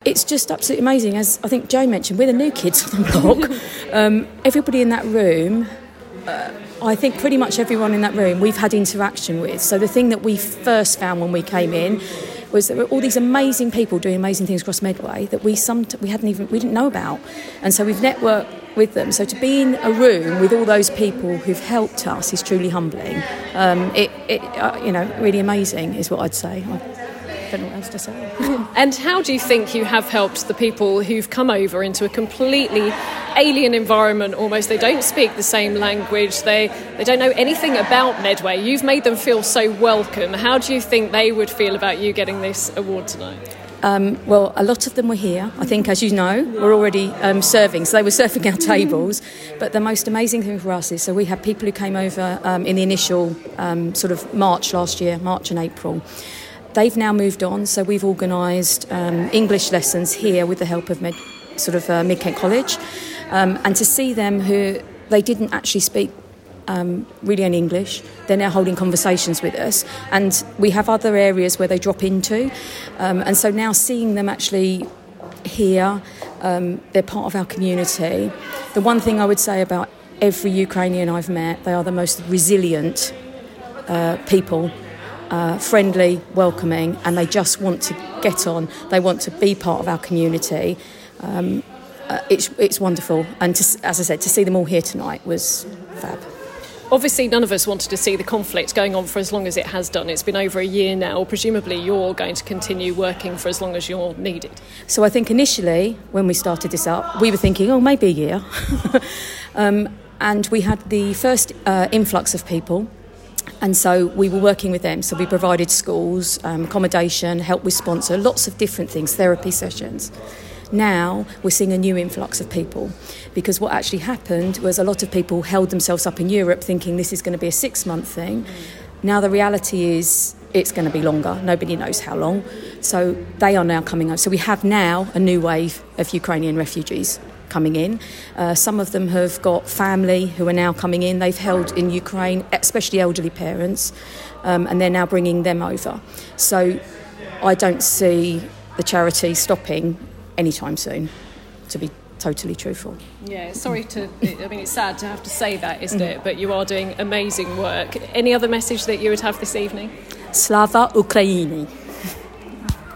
It's just absolutely amazing. As I think Joe mentioned, we're the new kids on the block. Everybody in that room, I think pretty much everyone in that room we've had interaction with. So the thing that we first found when we came in was that there were all these amazing people doing amazing things across Medway that we didn't know about, and so we've networked with them. So to be in a room with all those people who've helped us is truly humbling. Really amazing is what I'd say. I don't know what else to say. And how do you think you have helped the people who've come over into a completely alien environment almost? They don't speak the same language. They don't know anything about Medway. You've made them feel so welcome. How do you think they would feel about you getting this award tonight? Well, a lot of them were here. I think, as you know, we're already serving. So they were serving our tables. But the most amazing thing for us is, so we had people who came over in the initial sort of March last year, March and April. They've now moved on, so we've organised English lessons here with the help of Mid-Kent College. And to see them who they didn't actually speak really any English, they're now holding conversations with us. And we have other areas where they drop into. And so now seeing them actually here, they're part of our community. The one thing I would say about every Ukrainian I've met, they are the most resilient people. Friendly, welcoming, and they just want to get on. They want to be part of our community. It's wonderful, and as I said, to see them all here tonight was fab. Obviously, none of us wanted to see the conflict going on for as long as it has done. It's been over a year now. Presumably, you're going to continue working for as long as you're needed. So I think initially, when we started this up, we were thinking, maybe a year. And we had the first influx of people. And so we were working with them. So we provided schools, accommodation, help with sponsor, lots of different things, therapy sessions. Now we're seeing a new influx of people, because what actually happened was a lot of people held themselves up in Europe thinking this is going to be a 6-month thing. Now the reality is it's going to be longer. Nobody knows how long. So they are now coming over. So we have now a new wave of Ukrainian refugees coming in. Some of them have got family who are now coming in. They've held in Ukraine, especially elderly parents, and they're now bringing them over. So I don't see the charity stopping anytime soon, to be totally truthful. Yeah, it's sad to have to say that, isn't it? But you are doing amazing work. Any other message that you would have this evening? Slava Ukraini.